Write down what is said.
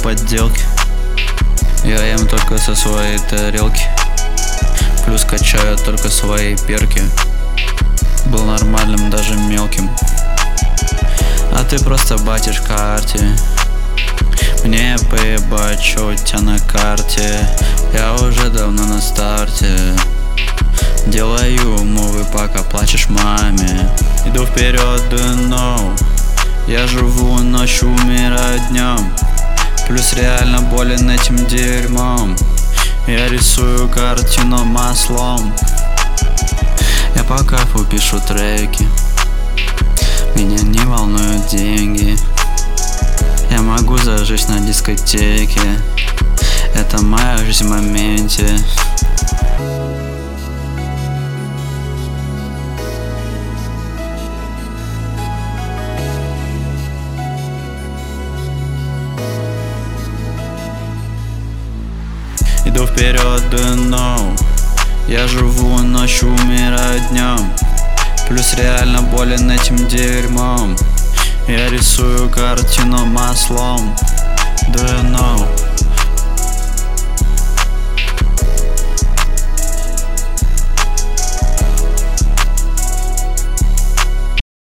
подделки. Я ем только со своей тарелки, плюс качаю только свои перки. Был нормальным, даже мелким, а ты просто батишь карте. Мне поебать, что у тебя на карте. Я уже давно на старте. Делаю мувы, пока плачешь маме. Иду вперед, do you know? Я живу ночью, умираю днем, плюс реально болен этим дерьмом. Я рисую картину маслом. Я по кайфу пишу треки, меня не волнуют деньги. Я могу зажечь на дискотеке, это моя жизнь в моменте. Иду вперед, do you know? Я живу ночью, умираю днем, плюс реально болен этим дерьмом. Я рисую картину маслом.